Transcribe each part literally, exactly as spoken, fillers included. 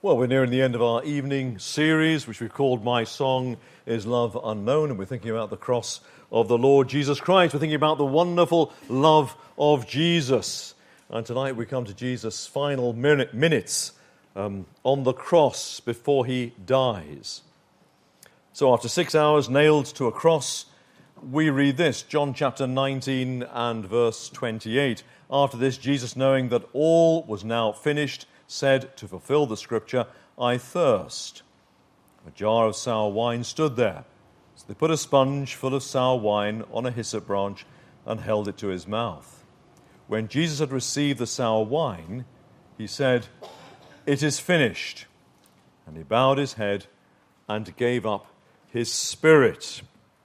Well, we're nearing the end of our evening series, which we've called My Song is Love Unknown, and we're thinking about the cross of the Lord Jesus Christ. We're thinking about the wonderful love of Jesus. And tonight we come to Jesus' final minute, minutes um, on the cross before he dies. So after six hours nailed to a cross, we read this, John chapter nineteen and verse twenty-eight. After this, Jesus, knowing that all was now finished, said, to fulfill the scripture, I thirst. A jar of sour wine stood there. So they put a sponge full of sour wine on a hyssop branch and held it to his mouth. When Jesus had received the sour wine, he said, it is finished. And he bowed his head and gave up his spirit.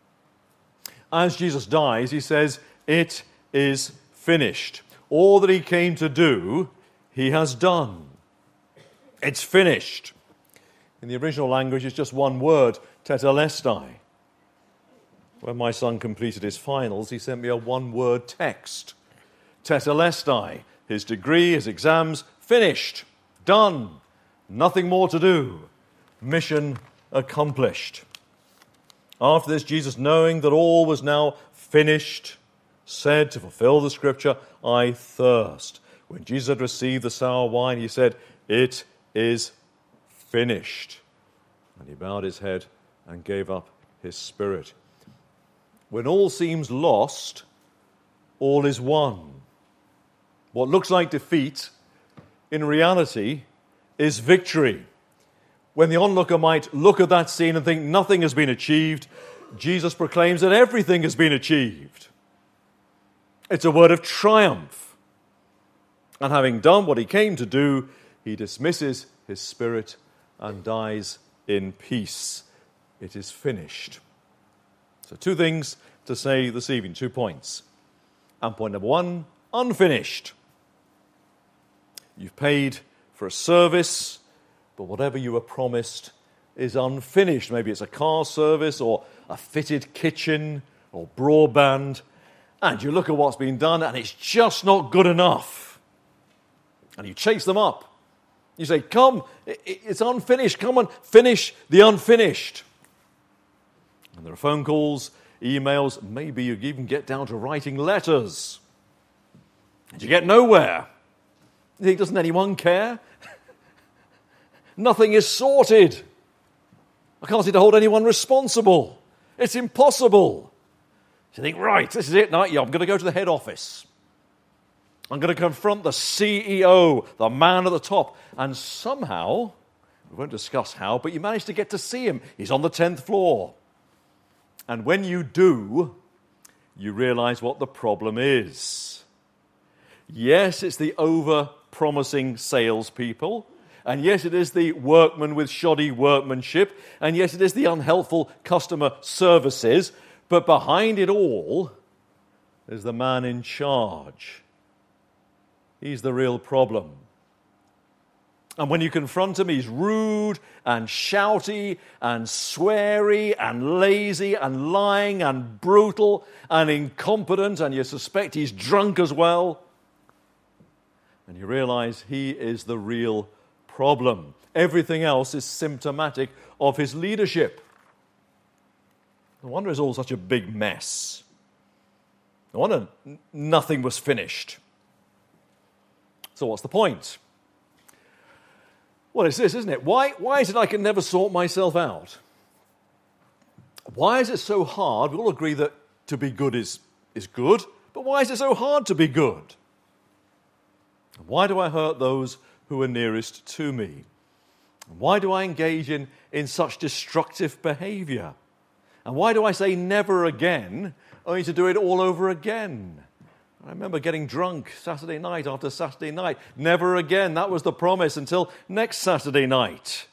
As Jesus dies, he says, it is finished. All that he came to do, he has done. It's finished. In the original language, it's just one word, tetelestai. When my son completed his finals, he sent me a one-word text. Tetelestai. His degree, his exams, finished. Done. Nothing more to do. Mission accomplished. After this, Jesus, knowing that all was now finished, said, to fulfill the scripture, I thirst. When Jesus had received the sour wine, he said, it is finished. And he bowed his head and gave up his spirit. When all seems lost, all is won. What looks like defeat, in reality, is victory. When the onlooker might look at that scene and think nothing has been achieved, Jesus proclaims that everything has been achieved. It's a word of triumph. And having done what he came to do, he dismisses his spirit and dies in peace. It is finished. So two things to say this evening, two points. And point number one, unfinished. You've paid for a service, but whatever you were promised is unfinished. Maybe it's a car service or a fitted kitchen or broadband. And you look at what's been done and it's just not good enough. And you chase them up. You say, come, it's unfinished. Come on, finish the unfinished. And there are phone calls, emails, maybe you even get down to writing letters. And you get nowhere. You think, doesn't anyone care? Nothing is sorted. I can't seem to hold anyone responsible. It's impossible. So you think, right, this is it. Now, yeah, I'm going to go to the head office. I'm going to confront the C E O, the man at the top. And somehow, we won't discuss how, but you manage to get to see him. He's on the tenth floor. And when you do, you realize what the problem is. Yes, it's the over-promising salespeople. And yes, it is the workman with shoddy workmanship. And yes, it is the unhelpful customer services. But behind it all is the man in charge. He's the real problem. And when you confront him, he's rude and shouty and sweary and lazy and lying and brutal and incompetent, and you suspect he's drunk as well. And you realize he is the real problem. Everything else is symptomatic of his leadership. No wonder it's all such a big mess. No wonder nothing was finished. So what's the point? Well, it's this, isn't it? Why, why is it I can never sort myself out? Why is it so hard? We all agree that to be good is, is good, but why is it so hard to be good? Why do I hurt those who are nearest to me? Why do I engage in, in such destructive behavior? And why do I say never again, only to do it all over again? I remember getting drunk Saturday night after Saturday night. Never again. That was the promise until next Saturday night.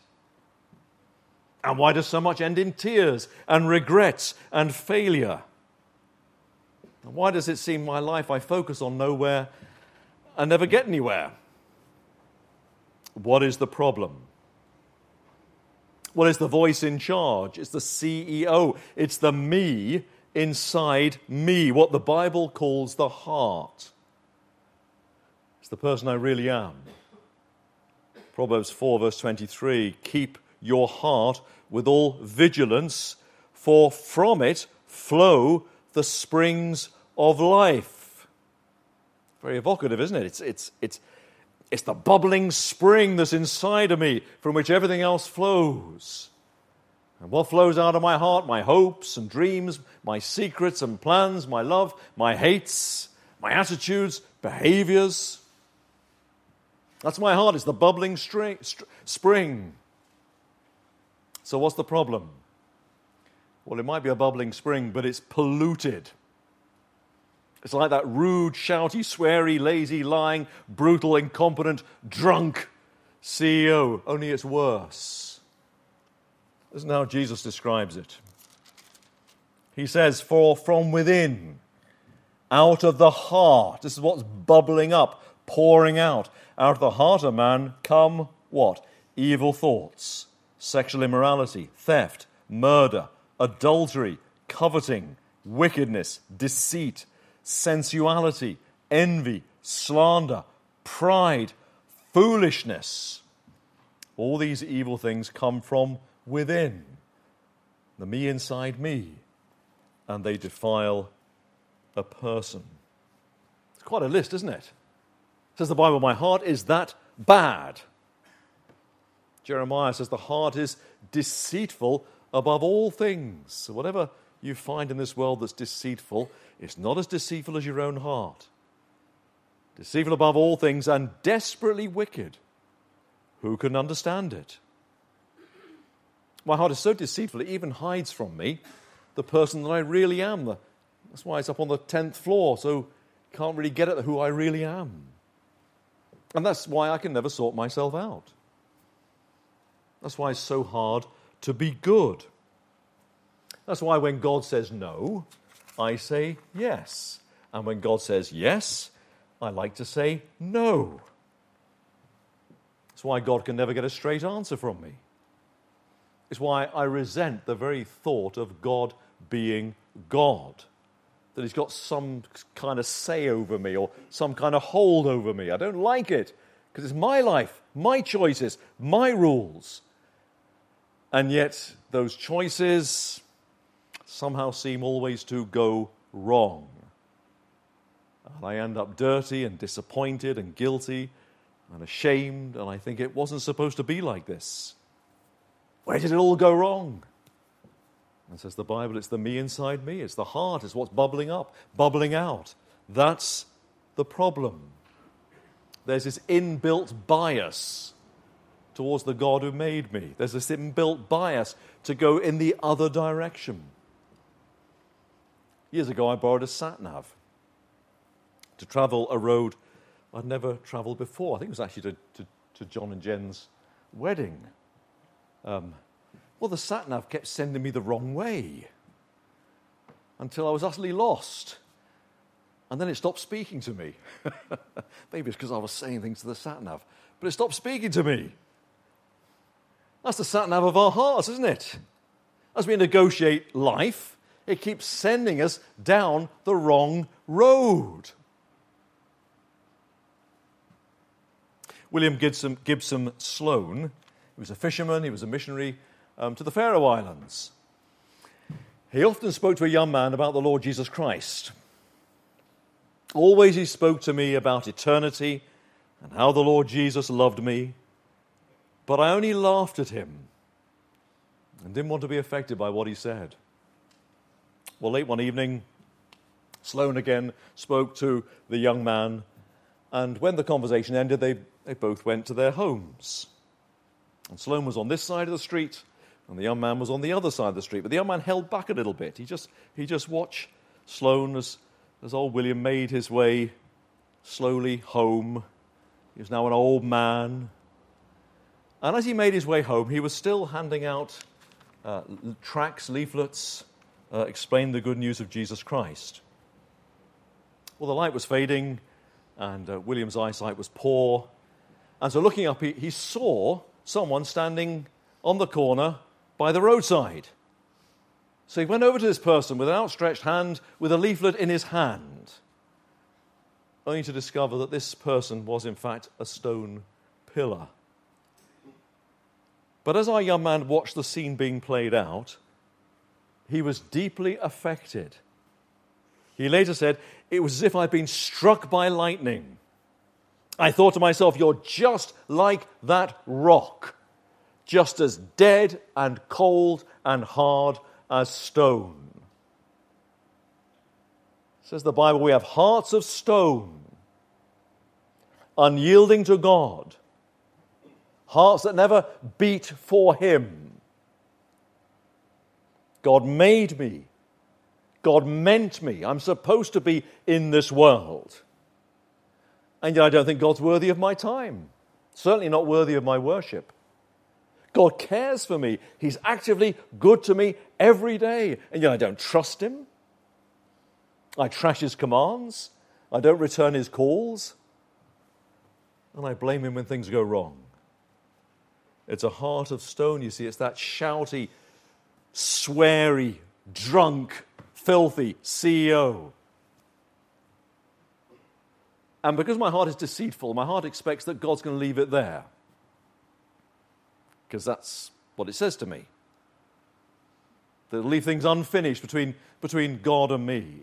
And why does so much end in tears and regrets and failure? And why does it seem my life I focus on nowhere and never get anywhere? What is the problem? Well, it's the voice in charge. It's the C E O. It's the me inside me, what the Bible calls the heart. It's the person I really am. Proverbs four, verse twenty-three, keep your heart with all vigilance, for from it flow the springs of life. Very evocative, isn't it? It's, it's, it's, it's the bubbling spring that's inside of me from which everything else flows. And what flows out of my heart? My hopes and dreams, my secrets and plans, my love, my hates, my attitudes, behaviors. That's my heart. It's the bubbling string, st- spring. So what's the problem? Well, it might be a bubbling spring, but it's polluted. It's like that rude, shouty, sweary, lazy, lying, brutal, incompetent, drunk C E O, only it's worse. Isn't how Jesus describes it? He says, for from within, out of the heart, this is what's bubbling up, pouring out, out of the heart of man come what? Evil thoughts, sexual immorality, theft, murder, adultery, coveting, wickedness, deceit, sensuality, envy, slander, pride, foolishness. All these evil things come from within, the me inside me, and they defile a person. It's quite a list, isn't it? Says the Bible, my heart is that bad. Jeremiah says the heart is deceitful above all things. So whatever you find in this world that's deceitful, it's not as deceitful as your own heart. Deceitful above all things and desperately wicked. Who can understand it? My heart is so deceitful it even hides from me the person that I really am. That's why it's up on the tenth floor, so you can't really get at who I really am. And that's why I can never sort myself out. That's why it's so hard to be good. That's why when God says no, I say yes. And when God says yes, I like to say no. That's why God can never get a straight answer from me. It's why I resent the very thought of God being God. That he's got some kind of say over me or some kind of hold over me. I don't like it because it's my life, my choices, my rules. And yet those choices somehow seem always to go wrong. And I end up dirty and disappointed and guilty and ashamed, and I think it wasn't supposed to be like this. Where did it all go wrong? And says the Bible, it's the me inside me. It's the heart. It's what's bubbling up, bubbling out. That's the problem. There's this inbuilt bias towards the God who made me. There's this inbuilt bias to go in the other direction. Years ago, I borrowed a sat-nav to travel a road I'd never travelled before. I think it was actually to, to, to John and Jen's wedding. Um, well, the sat-nav kept sending me the wrong way until I was utterly lost. And then it stopped speaking to me. Maybe it's because I was saying things to the sat-nav. But it stopped speaking to me. That's the sat-nav of our hearts, isn't it? As we negotiate life, it keeps sending us down the wrong road. William Gibson, Gibson Sloane, he was a fisherman, he was a missionary um, to the Faroe Islands. He often spoke to a young man about the Lord Jesus Christ. Always he spoke to me about eternity and how the Lord Jesus loved me, but I only laughed at him and didn't want to be affected by what he said. Well, late one evening, Sloane again spoke to the young man, and when the conversation ended, they, they both went to their homes. And Sloane was on this side of the street, and the young man was on the other side of the street. But the young man held back a little bit. He just he just watched Sloane as, as old William made his way slowly home. He was now an old man. And as he made his way home, he was still handing out uh, tracts, leaflets, uh, explaining the good news of Jesus Christ. Well, the light was fading, and uh, William's eyesight was poor. And so looking up, he, he saw someone standing on the corner by the roadside. So he went over to this person with an outstretched hand, with a leaflet in his hand, only to discover that this person was in fact a stone pillar. But as our young man watched the scene being played out, he was deeply affected. He later said, "It was as if I'd been struck by lightning. I thought to myself, you're just like that rock, just as dead and cold and hard as stone." Says the Bible, we have hearts of stone, unyielding to God, hearts that never beat for Him. God made me. God meant me. I'm supposed to be in this world. And yet I don't think God's worthy of my time. Certainly not worthy of my worship. God cares for me. He's actively good to me every day. And yet I don't trust Him. I trash His commands. I don't return His calls. And I blame Him when things go wrong. It's a heart of stone, you see. It's that shouty, sweary, drunk, filthy C E O. And because my heart is deceitful, my heart expects that God's going to leave it there. Because that's what it says to me. That it'll leave things unfinished between, between God and me.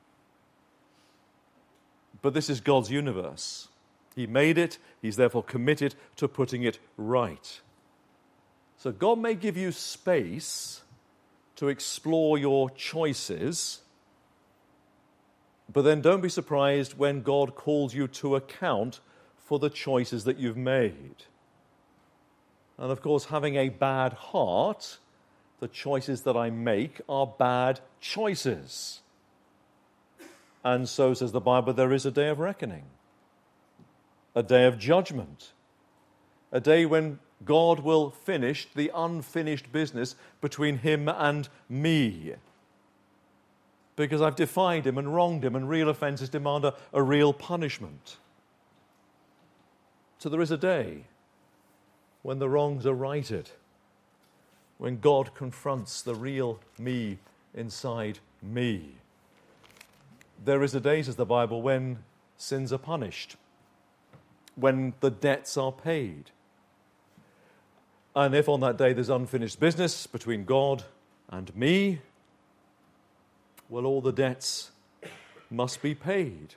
But this is God's universe. He made it. He's therefore committed to putting it right. So God may give you space to explore your choices, but then don't be surprised when God calls you to account for the choices that you've made. And of course, having a bad heart, the choices that I make are bad choices. And so, says the Bible, there is a day of reckoning, a day of judgment, a day when God will finish the unfinished business between Him and me. Because I've defied Him and wronged Him, and real offences demand a, a real punishment. So there is a day when the wrongs are righted, when God confronts the real me inside me. There is a day, says the Bible, when sins are punished, when the debts are paid. And if on that day there's unfinished business between God and me, well, all the debts must be paid.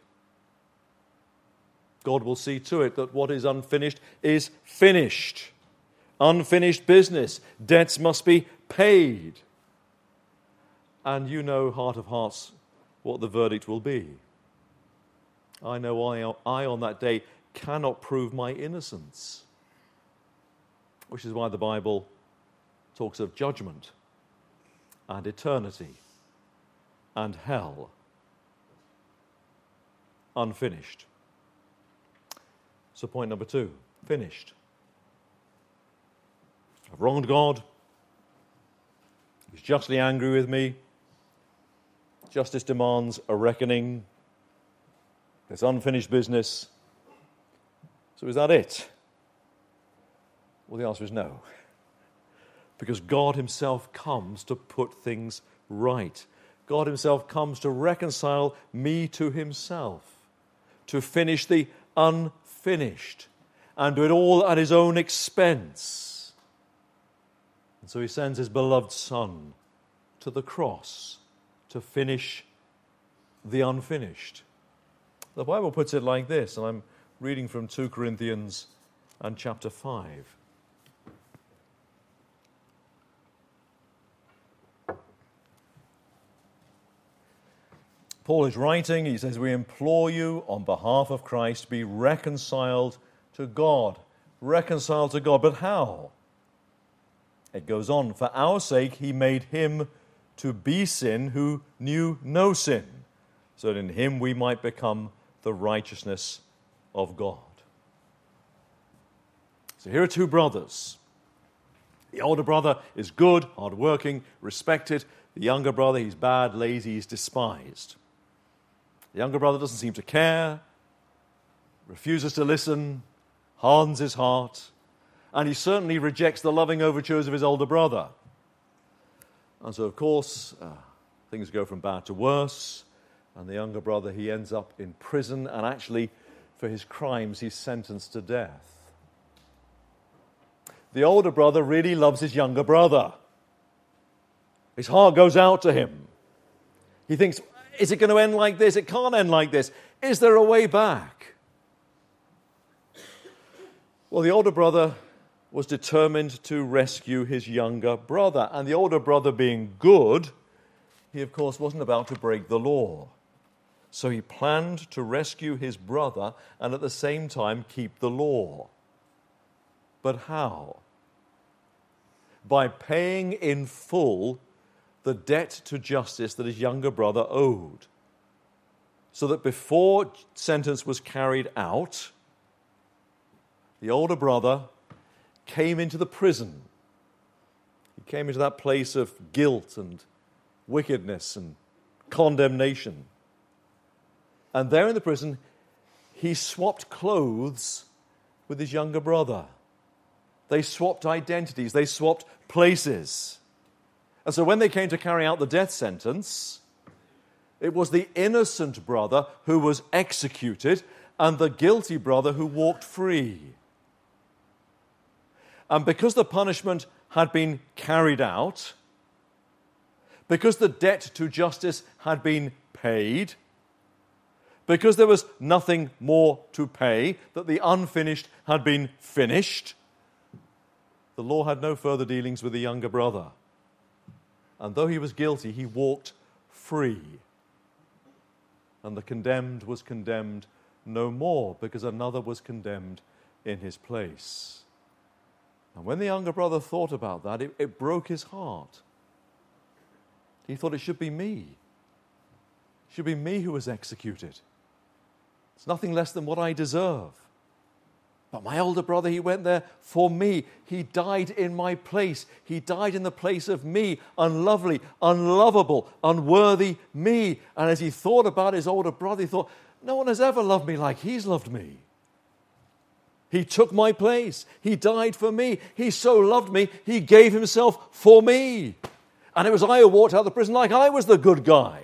God will see to it that what is unfinished is finished. Unfinished business. Debts must be paid. And you know, heart of hearts, what the verdict will be. I know I, I on that day cannot prove my innocence. Which is why the Bible talks of judgment and eternity and hell. Unfinished. So point number two, finished. I've wronged God. He's justly angry with me. Justice demands a reckoning. There's unfinished business. So is that it? Well, the answer is no. Because God Himself comes to put things right. God Himself comes to reconcile me to Himself, to finish the unfinished, and do it all at His own expense. And so He sends His beloved Son to the cross to finish the unfinished. The Bible puts it like this, and I'm reading from Second Corinthians and chapter five. Paul is writing, he says, "We implore you on behalf of Christ, be reconciled to God." Reconciled to God, but how? It goes on, "For our sake He made Him to be sin who knew no sin, so that in Him we might become the righteousness of God." So here are two brothers. The older brother is good, hard-working, respected. The younger brother, he's bad, lazy, he's despised. The younger brother doesn't seem to care, refuses to listen, hardens his heart, and he certainly rejects the loving overtures of his older brother. And so, of course, uh, things go from bad to worse, and the younger brother, he ends up in prison, and actually, for his crimes, he's sentenced to death. the older brother really loves his younger brother. His heart goes out to him. He thinks, is it going to end like this? It can't end like this. Is there a way back? Well, the older brother was determined to rescue his younger brother. And the older brother being good, he of course wasn't about to break the law. So he planned to rescue his brother and at the same time keep the law. But how? By paying in full the debt to justice that his younger brother owed. So that before sentence was carried out, the older brother came into the prison. He came into that place of guilt and wickedness and condemnation. And there in the prison, he swapped clothes with his younger brother. They swapped identities. They swapped places. And so when they came to carry out the death sentence, it was the innocent brother who was executed and the guilty brother who walked free. And because the punishment had been carried out, because the debt to justice had been paid, because there was nothing more to pay, that the unfinished had been finished, the law had no further dealings with the younger brother. And though he was guilty, he walked free. And the condemned was condemned no more, because another was condemned in his place. And when the younger brother thought about that, it, it broke his heart. He thought, it should be me. It should be me who was executed. It's nothing less than what I deserve. But my older brother, he went there for me. He died in my place. He died in the place of me, unlovely, unlovable, unworthy me. And as he thought about his older brother, he thought, no one has ever loved me like he's loved me. He took my place. He died for me. He so loved me, he gave himself for me. And it was I who walked out of the prison like I was the good guy.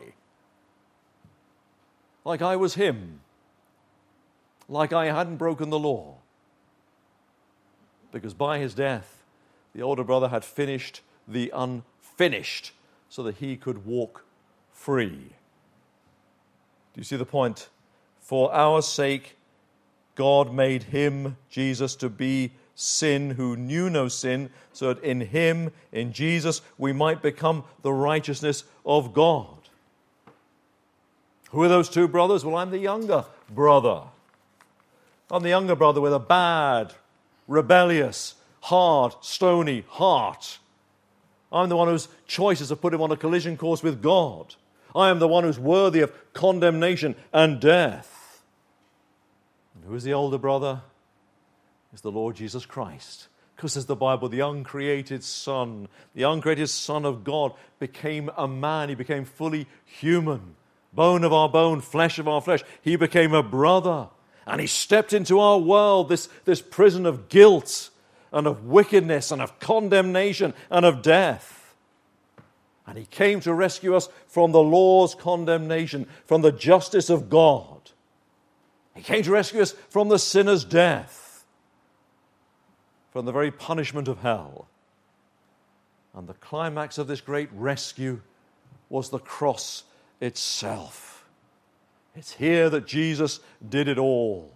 Like I was him. Like I hadn't broken the law. Because by his death, the older brother had finished the unfinished so that he could walk free. Do you see the point? For our sake, God made him, Jesus, to be sin who knew no sin, so that in him, in Jesus, we might become the righteousness of God. Who are those two brothers? Well, I'm the younger brother. I'm the younger brother with a bad, rebellious, hard, stony heart. I'm the one whose choices have put him on a collision course with God. I am the one who's worthy of condemnation and death. And who is the older brother? It's the Lord Jesus Christ. Because as the Bible, the uncreated Son, the uncreated Son of God became a man. He became fully human. Bone of our bone, flesh of our flesh. He became a brother. And he stepped into our world, this, this prison of guilt and of wickedness and of condemnation and of death. And he came to rescue us from the law's condemnation, from the justice of God. He came to rescue us from the sinner's death, from the very punishment of hell. And the climax of this great rescue was the cross itself. It's here that Jesus did it all.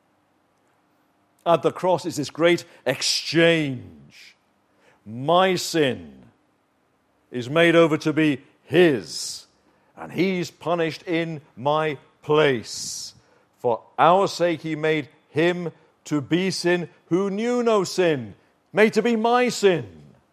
At the cross is this great exchange. My sin is made over to be his, and he's punished in my place. For our sake he made him to be sin who knew no sin, made to be my sin.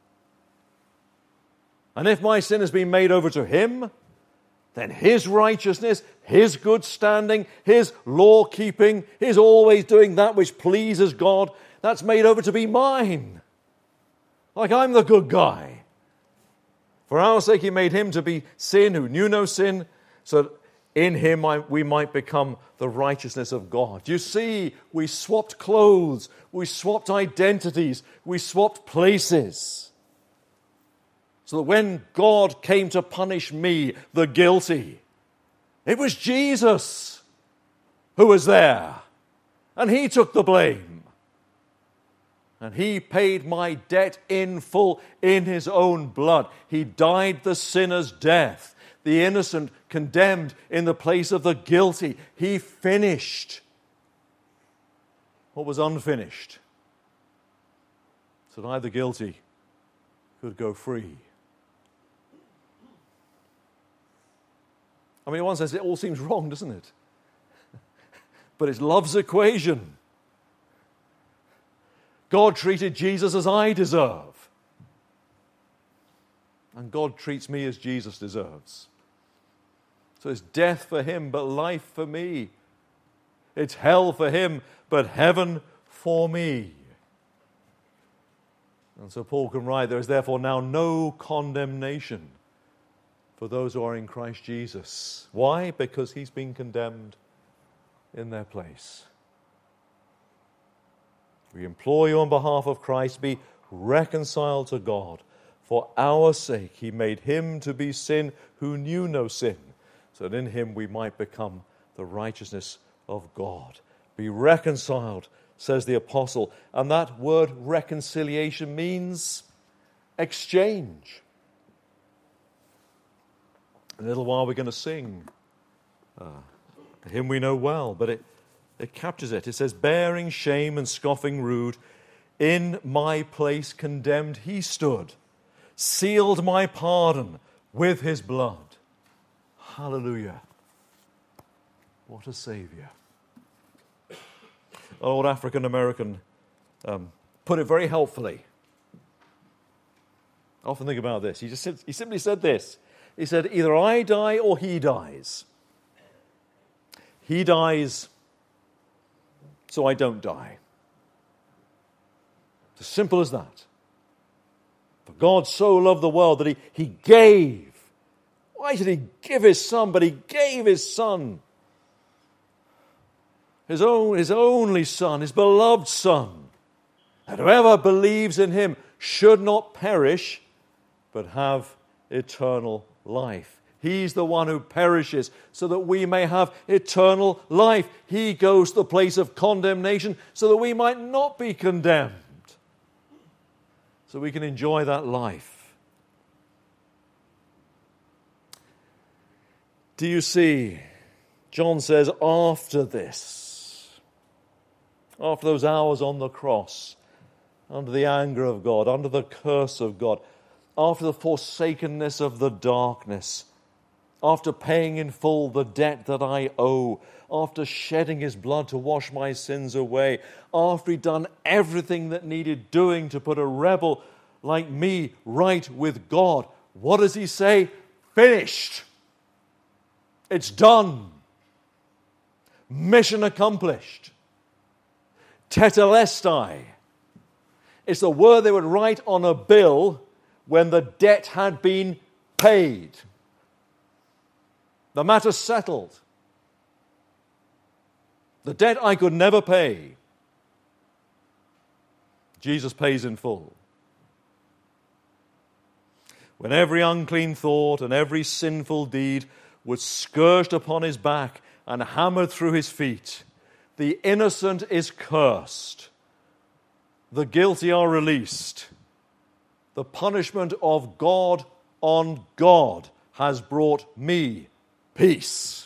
And if my sin has been made over to him, then his righteousness, his good standing, his law-keeping, his always doing that which pleases God, that's made over to be mine. Like I'm the good guy. For our sake he made him to be sin who knew no sin, so that in him we might become the righteousness of God. You see, we swapped clothes, we swapped identities, we swapped places. So that when God came to punish me, the guilty, it was Jesus who was there. And he took the blame. And he paid my debt in full in his own blood. He died the sinner's death, the innocent condemned in the place of the guilty. He finished what was unfinished, so that I, the guilty, could go free. I mean, in one sense, it all seems wrong, doesn't it? But it's love's equation. God treated Jesus as I deserve. And God treats me as Jesus deserves. So it's death for him, but life for me. It's hell for him, but heaven for me. And so Paul can write, there is therefore now no condemnation for those who are in Christ Jesus. Why? Because he's been condemned in their place. We implore you on behalf of Christ, be reconciled to God. For our sake he made him to be sin who knew no sin, so that in him we might become the righteousness of God. Be reconciled, says the apostle. And that word reconciliation means exchange. In a little while we're going to sing uh, a hymn we know well, but it, it captures it. It says, bearing shame and scoffing rude, in my place condemned he stood, sealed my pardon with his blood. Hallelujah. What a Savior. An old African-American um, put it very helpfully. I often think about this. He just said, he simply said this. He said, either I die or he dies. He dies so I don't die. It's as simple as that. For God so loved the world that he, he gave. Why did he give his son? But he gave his son. His own, his only son, his beloved son. And whoever believes in him should not perish, but have eternal life. He's the one who perishes so that we may have eternal life. He goes to the place of condemnation so that we might not be condemned. So we can enjoy that life. Do you see? John says, after this, after those hours on the cross, under the anger of God, under the curse of God, after the forsakenness of the darkness, after paying in full the debt that I owe, after shedding his blood to wash my sins away, after he'd done everything that needed doing to put a rebel like me right with God, what does he say? Finished. It's done. Mission accomplished. Tetelestai. It's the word they would write on a bill when the debt had been paid. The matter settled. The debt I could never pay, Jesus pays in full. When every unclean thought and every sinful deed was scourged upon his back and hammered through his feet, the innocent is cursed. The guilty are released. The punishment of God on God has brought me peace.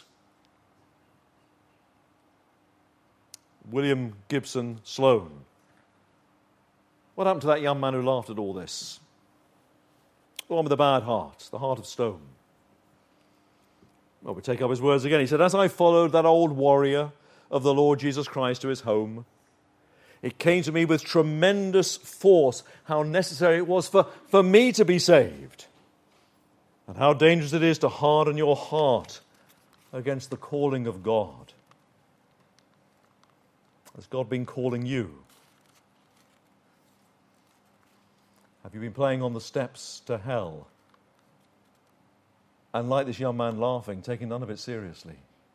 William Gibson Sloane. What happened to that young man who laughed at all this? The one with the bad heart, the heart of stone. Well, we take up his words again. He said, as I followed that old warrior of the Lord Jesus Christ to his home, it came to me with tremendous force how necessary it was for, for me to be saved, and how dangerous it is to harden your heart against the calling of God. Has God been calling you? Have you been playing on the steps to hell? And like this young man laughing, taking none of it seriously.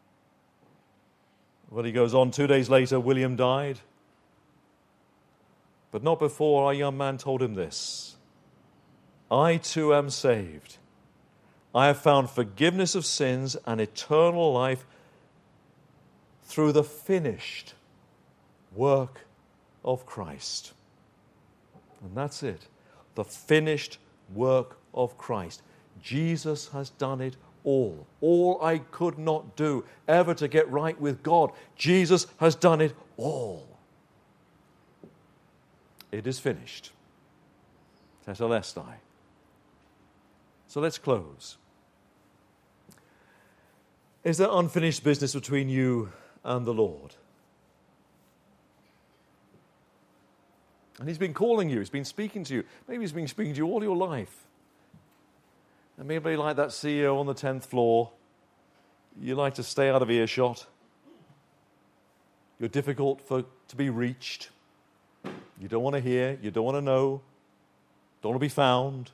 Well, he goes on, two days later, William died. But not before our young man told him this. I too am saved. I have found forgiveness of sins and eternal life through the finished work of Christ. And that's it. The finished work of Christ. Jesus has done it all. All I could not do ever to get right with God. Jesus has done it all. It is finished. Tetelestai. So let's close. Is there unfinished business between you and the Lord? And he's been calling you, he's been speaking to you. Maybe he's been speaking to you all your life. And maybe like that C E O on the tenth floor, you like to stay out of earshot. You're difficult for, to be reached. You don't want to hear, you don't want to know, don't want to be found.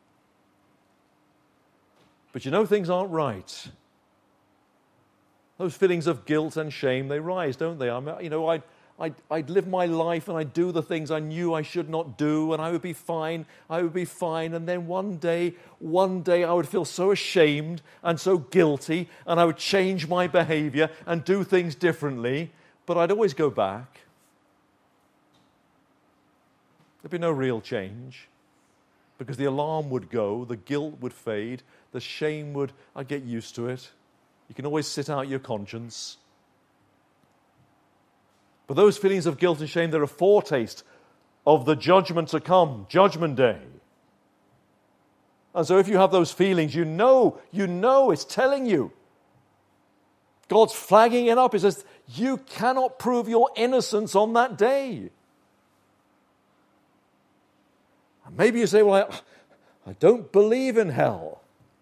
But you know things aren't right. Those feelings of guilt and shame, they rise, don't they? I'm, you know, I'd, I'd, I'd live my life and I'd do the things I knew I should not do, and I would be fine, I would be fine, and then one day, one day I would feel so ashamed and so guilty, and I would change my behavior and do things differently, but I'd always go back. There'd be no real change, because the alarm would go, the guilt would fade, the shame would, I'd get used to it. You can always sit out your conscience. But those feelings of guilt and shame, they're a foretaste of the judgment to come, Judgment Day. And so if you have those feelings, you know, you know it's telling you. God's flagging it up. He says, you cannot prove your innocence on that day. And maybe you say, well, I, I don't believe in hell.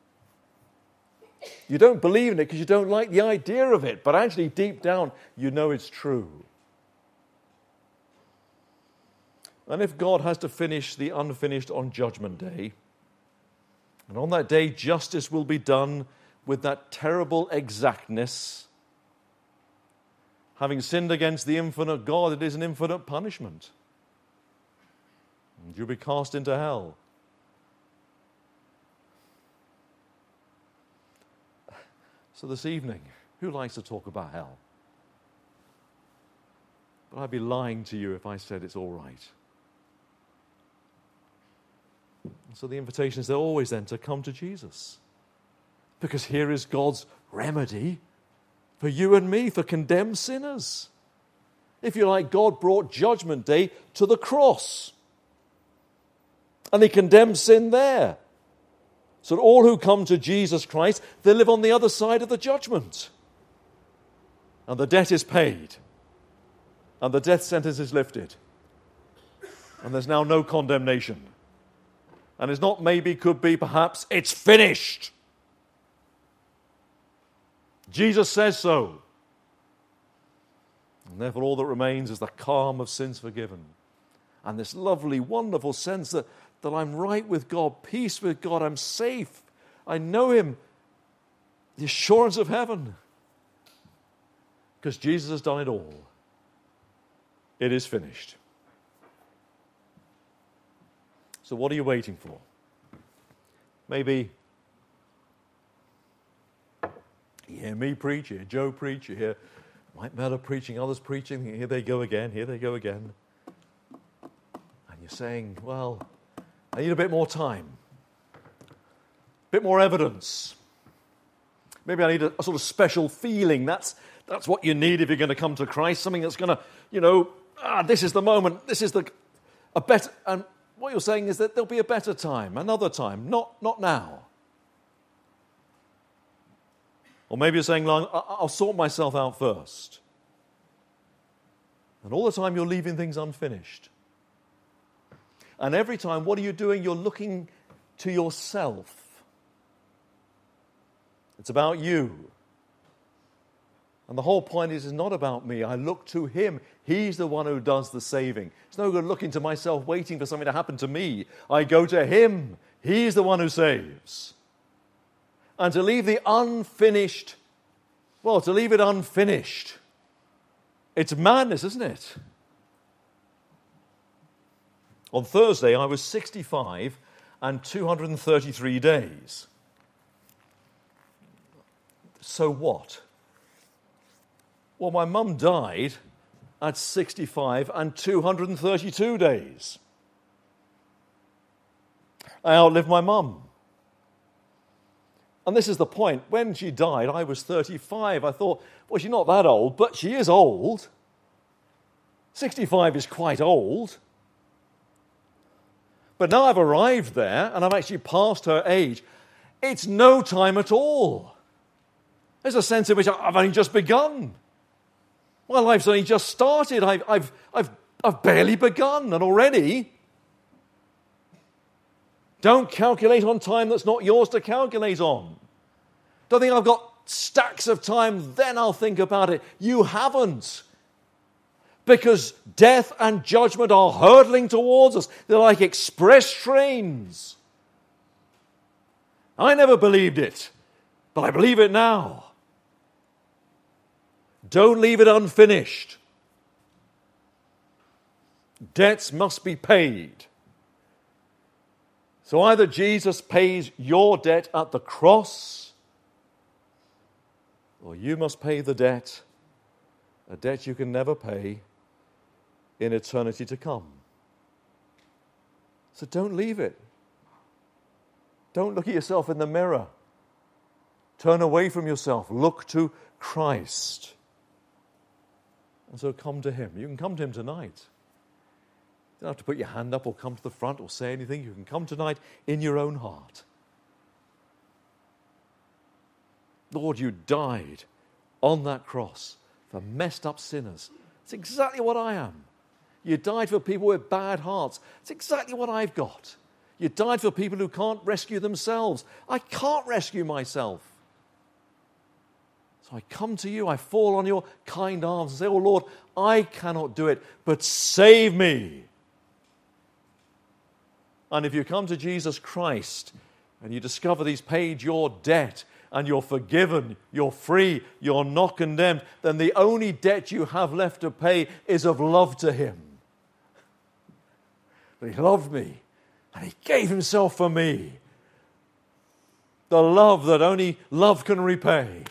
You don't believe in it because you don't like the idea of it, but actually deep down, you know it's true. And if God has to finish the unfinished on Judgment Day, and on that day justice will be done with that terrible exactness, having sinned against the infinite God, it is an infinite punishment. And you'll be cast into hell. So this evening, who likes to talk about hell? But I'd be lying to you if I said it's all right. So the invitation is there always then to come to Jesus. Because here is God's remedy for you and me, for condemned sinners. If you like, God brought Judgment Day to the cross. And he condemned sin there. So that all who come to Jesus Christ, they live on the other side of the judgment. And the debt is paid. And the death sentence is lifted. And there's now no condemnation. And it's not maybe, could be, perhaps, it's finished. Jesus says so. And therefore all that remains is the calm of sins forgiven. And this lovely, wonderful sense that, that I'm right with God, peace with God, I'm safe. I know him. The assurance of heaven. Because Jesus has done it all. It is finished. So what are you waiting for? Maybe you hear me preach, you hear Joe preach, you hear Mike Mellor preaching, others preaching, here they go again, here they go again. And you're saying, well, I need a bit more time, a bit more evidence. Maybe I need a, a sort of special feeling. That's, that's what you need if you're going to come to Christ, something that's going to, you know, ah, this is the moment, this is the, a better, and what you're saying is that there'll be a better time, another time, not, not now. Or maybe you're saying, well, I'll sort myself out first. And all the time you're leaving things unfinished. And every time, what are you doing? You're looking to yourself. It's about you. And the whole point is, it's not about me. I look to him. He's the one who does the saving. It's no good looking to myself, waiting for something to happen to me. I go to him. He's the one who saves. And to leave the unfinished, well, to leave it unfinished, it's madness, isn't it? On Thursday, I was sixty-five and two hundred thirty-three days. So what? Well, my mum died at sixty-five and two hundred thirty-two days. I outlived my mum. And this is the point. When she died, I was thirty-five. I thought, well, she's not that old, but she is old. sixty-five is quite old. But now I've arrived there, and I've actually passed her age. It's no time at all. There's a sense in which I've only just begun. My life's only just started. I've, I've, I've, I've barely begun, and already... Don't calculate on time that's not yours to calculate on. Don't think I've got stacks of time, then I'll think about it. You haven't. Because death and judgment are hurtling towards us. They're like express trains. I never believed it, but I believe it now. Don't leave it unfinished. Debts must be paid. So either Jesus pays your debt at the cross, or you must pay the debt, a debt you can never pay, in eternity to come. So don't leave it. Don't look at yourself in the mirror. Turn away from yourself. Look to Christ. And so come to him. You can come to him tonight. You don't have to put your hand up or come to the front or say anything. You can come tonight in your own heart. Lord, you died on that cross for messed up sinners. It's exactly what I am. You died for people with bad hearts. It's exactly what I've got. You died for people who can't rescue themselves. I can't rescue myself. So I come to you, I fall on your kind arms and say, oh Lord, I cannot do it, but save me. And if you come to Jesus Christ and you discover that he's paid your debt and you're forgiven, you're free, you're not condemned, then the only debt you have left to pay is of love to him. But he loved me and he gave himself for me. The love that only love can repay.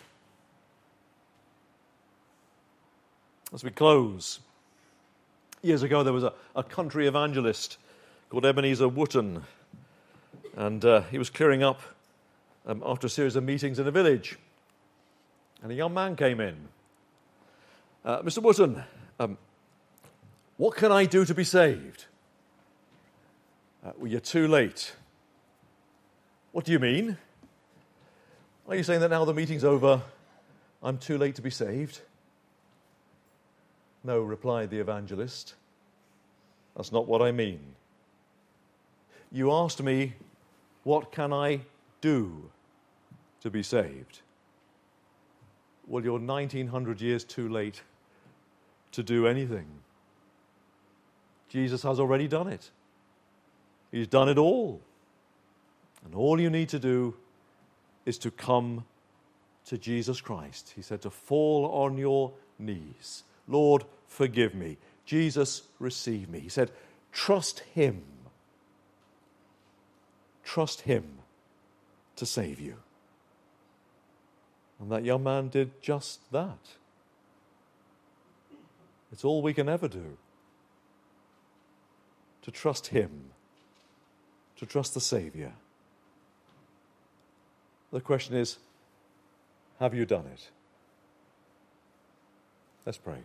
As we close, years ago there was a, a country evangelist called Ebenezer Wooten, and uh, he was clearing up um, after a series of meetings in a village, and a young man came in. Uh, Mister Wooten, um, what can I do to be saved? Uh, well, you're too late. What do you mean? Are you saying that now the meeting's over, I'm too late to be saved? No, replied the evangelist. That's not what I mean. You asked me, what can I do to be saved? Well, you're nineteen hundred years too late to do anything. Jesus has already done it. He's done it all. And all you need to do is to come to Jesus Christ. He said to fall on your knees. Lord, forgive me. Jesus, receive me. He said, trust him. Trust him to save you. And that young man did just that. It's all we can ever do. To trust him. To trust the Savior. The question is, have you done it? Let's pray.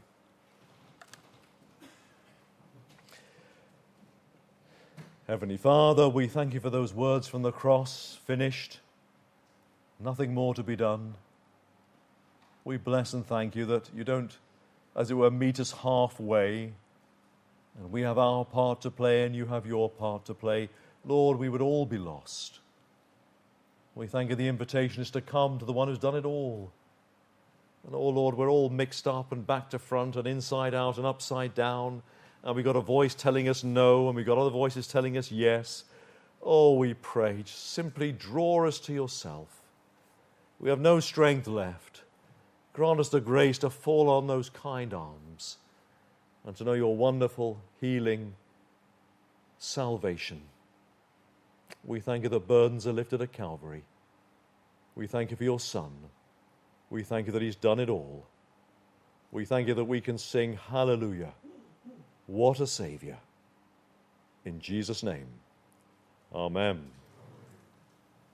Heavenly Father, we thank you for those words from the cross, finished, nothing more to be done. We bless and thank you that you don't, as it were, meet us halfway, and we have our part to play and you have your part to play. Lord, we would all be lost. We thank you the invitation is to come to the one who's done it all. And oh Lord, we're all mixed up and back to front and inside out and upside down. And we've got a voice telling us no, and we've got other voices telling us yes. Oh, we pray, just simply draw us to yourself. We have no strength left. Grant us the grace to fall on those kind arms and to know your wonderful healing salvation. We thank you that burdens are lifted at Calvary. We thank you for your Son. We thank you that he's done it all. We thank you that we can sing hallelujah. What a Saviour. In Jesus' name, Amen.